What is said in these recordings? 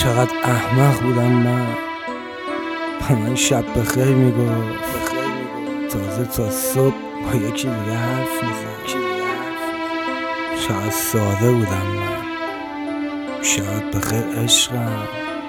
چقدر احمق بودم من. به من شب بخیر میگفت، تازه تا صبح با یکی دیگه حرف میزد. چقدر ساده بودم من. شاید بخیر عشقم،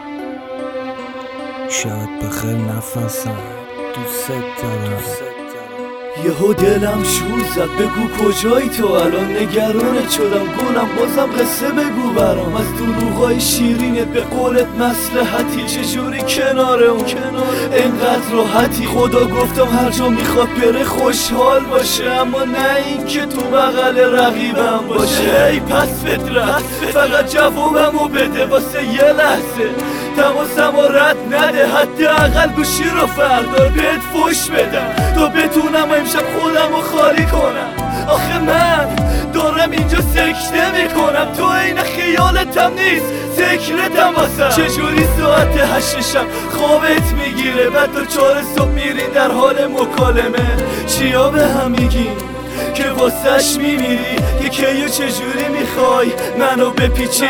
شاید بخیر نفسم، دوست دارم. یهو دلم شور زد بگو کجایی تو الان، نگرانت شدم گلم بازم قصه بگو برام. از دروغای شیرینت به قولت مصلحتی، چجوری کنار اون اینقدر راحتی. خدا گفتم هر جا میخواد بره خوشحال باشه، اما نه این که تو بغل رقیبم باشه. ای پس فطرت فقط جوابمو بده واسه یه لحظه، تماسمو رد نده، حداقل گوشی رو فردار بهت فوش بدم تا بتونم امشب خودمو خالی کنم. آخه من دارم اینجا سکته میکنم، تو این خیالتم نیست ذکرتم واسم. چجوری ساعت 8 شب خوابت میگیره، بعد تا 4 صبح میری در حال مکالمه. چیا به هم میگی که واسش میمیری، که کیو چجوری میخوای منو بپیچی؟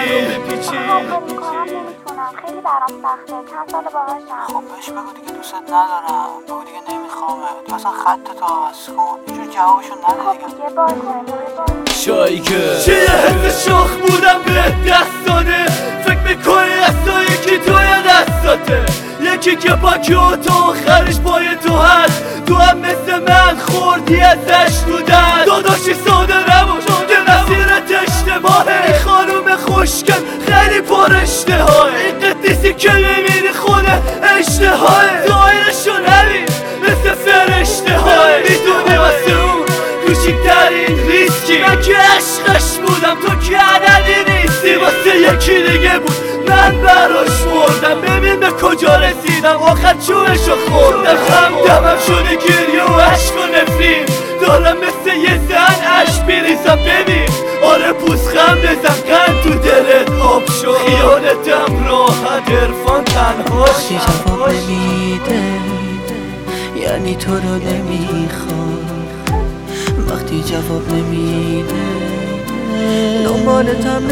خیلی برام سخته، چند سال باهاشم. خب بهش بگو دیگه دوست ندارم، بگو دیگه نمیخوامه، تو اصلا خط تو عوض کن، اینجور جوابشو نده دیگه. خب دیگه باشه شایی که چه یه حس شاخ بودم به دست داده، فکر میکنی اصلا یکی توی دستاته، یکی که پاکی و تو آخرش پای تو هست، تو هم مثل من خوردی ازش تو دست. داداشی ساده نباش که مسیرت اشتباهه، این خانوم خوشگل خیلی پر اشتهاه، این قدیسی که میبینی خونه اشتهاه، ظاهرشو نبین مثل فرشته های. میدونی واسه اون کوچیکترین ریسکی، من که عشقش بودم تو که عددی نیستی. واسه یکی دیگه بود من براش مردم، ببین به کجا رسیدم، آخر چوبشو خوردم. همدمم شده گریه و عشق و نفرین، دارم مثل یه زن عشق بیریزم. ببین آره پوزخم بزن، قند تو دلت آب شد، خیالتم راحت، عرفان تنها وقتی جواب نمیده یعنی تو رو نمیخوام، وقتی جواب نمیده دنبالتم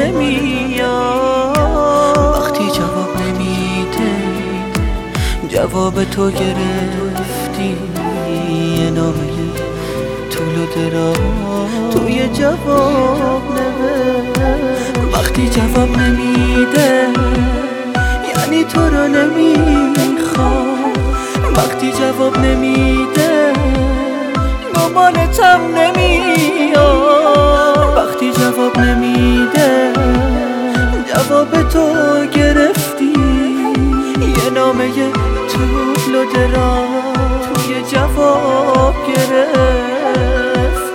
نمیاد، وقتی جواب نمیده جواب تو گرفتی، یه نامه طول و دراز توی جواب نوشت. وقتی جواب نمیده یعنی تو رو نمیخوام، وقتی جواب نمیده دنبالتم نمیاد، وقتی جواب نمیده جواب تو گرفتی، یه نامه طول و دراز توی جواب گرفتی.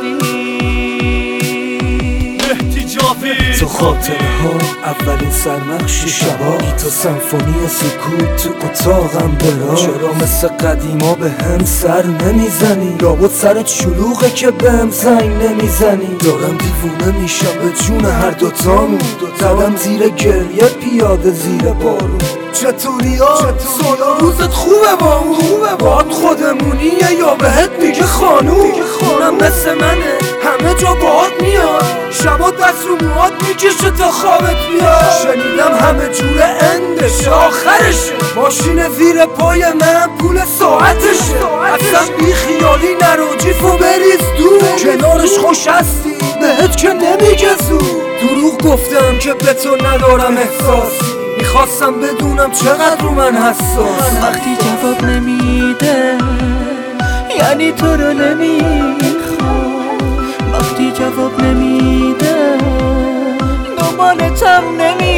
تو خاطره ها اولین سرنقش شبا، تو سمفونی سکوت تو اتاقم برا. چرا مثل قدیما به هم سر نمیزنی، لابد سرت شلوغه که به هم زنگ نمیزنی. دارم دیوونه میشم به جون هر دوتامون، زدم زیر گریه پیاده زیر بارون. چطوری ها؟ سالا روزت خوبه با اون؟ باید خودمونیه یا بهت میگه خانوم؟ خونم مثل منه همه جا باهات میاد، شبا دست رو موهات میکشه تا خوابت بیاد. شنیدم همه جوره اندشه آخرشه، ماشین زیر پای من پول ساعتشه. اصلا بی خیالی نرو جیفو بریز دور، کنارش خوش هستی بهت که نمیگه زود. دروغ گفتم که به تو ندارم احساسی، میخواستم بدونم چقدر رو من حساس. وقتی جواب نمیده یعنی تو رو نمیخوام، وقتی جواب نمیده دنبالتم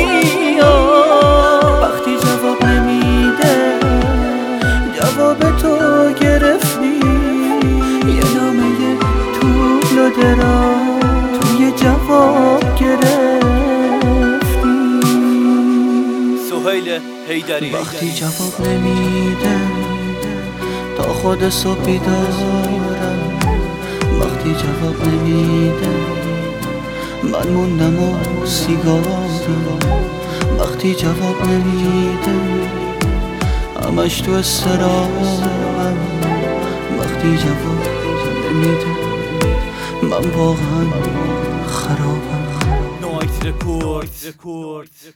نمیاد، وقتی جواب نمیده جواب تو گرفتی، یه نامه طول و دراز توی جواب گرفتی. سهیل حیدری. وقتی جواب نمیده تا خود صبح بیدارم، وقتی جواب نمیده من موندم و سیگارم، وقتی جواب نمیده همش تو استرابم، وقتی جواب نمیده من واقعا خرابم. نایت رکورد.